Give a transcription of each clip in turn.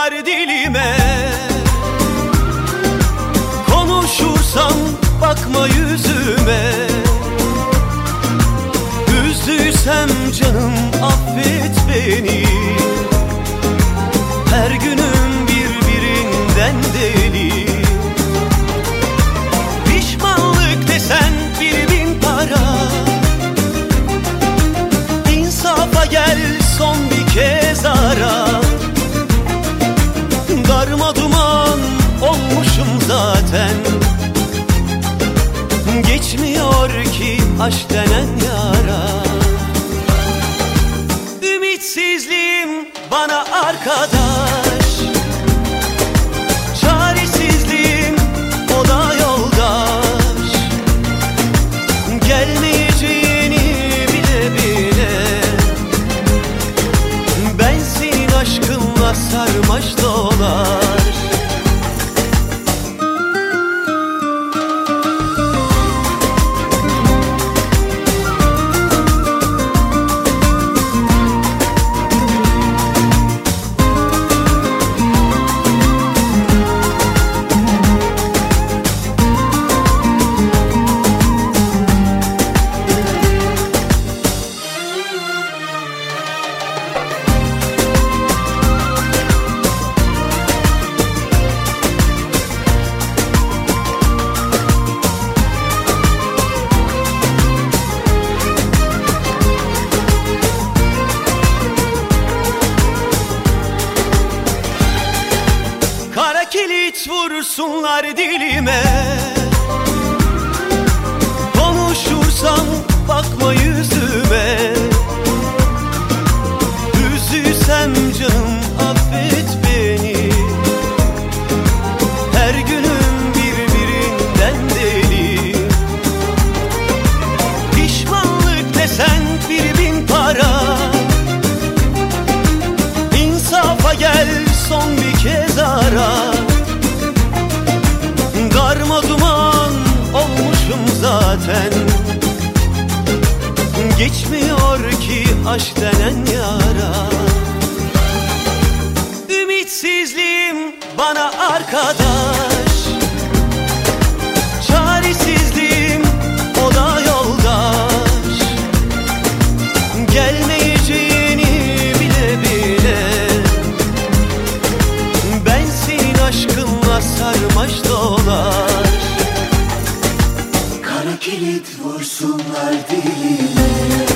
vursunlar dilime. Konuşursam bakma yüzüme. Üzdüysem canım affet beni. Her günüm birbirinden deli. Pişmanlık desen 1000 para. İnsafa gel son bir kez ara. Darma duman olmuşum zaten. Geçmiyor ki aşk denen yara. Ümitsizliğim bana arkadaş, çaresizliğim o da yoldaş. Gelmeyeceğini bile bile ben senin aşkınla sarmaş dolaş. Kara kilit vursunlar dilime. Konuşursam bakma yüzüme. Üzdüysem canım affet beni. Her günüm birbirinden deli. Pişmanlık desen 1000 para. İnsafa gel son bir kez ara. Darma duman olmuşum zaten. Geçmiyor ki aşk denen yara. Ümitsizliğim bana arkadaş, çaresizliğim o da yoldaş. Gelmeyeceğini bile bile ben senin aşkınla sarmaş dolaş. Kara kilit vursunlar dilime.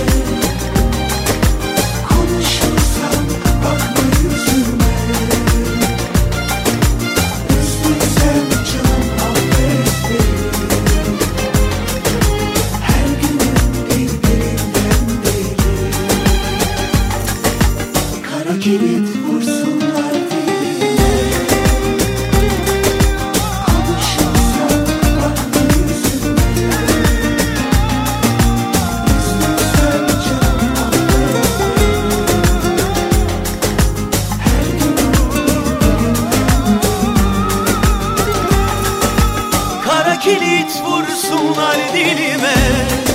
Konuşursam bakma yüzüme. Üzdüysem canım affet beni. Her günüm birbirinden deli. Kara kilit vursunlar dilime. Konuşursam bakma yüzüme. Üzdüysem canım affet beni. Her günüm Kara kilit vursunlar dilime.